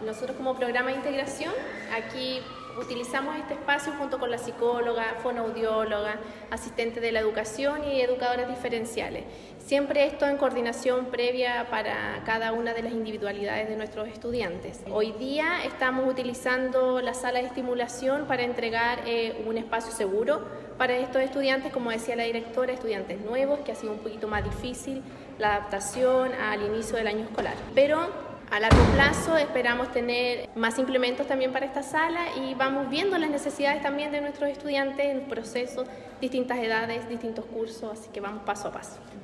Nosotros como programa de integración, aquí utilizamos este espacio junto con la psicóloga, fonoaudióloga, asistente de la educación y educadoras diferenciales. Siempre esto en coordinación previa para cada una de las individualidades de nuestros estudiantes. Hoy día estamos utilizando la sala de estimulación para entregar un espacio seguro para estos estudiantes, como decía la directora, estudiantes nuevos, que ha sido un poquito más difícil la adaptación al inicio del año escolar. Pero a largo plazo esperamos tener más implementos también para esta sala y vamos viendo las necesidades también de nuestros estudiantes en procesos, distintas edades, distintos cursos, así que vamos paso a paso.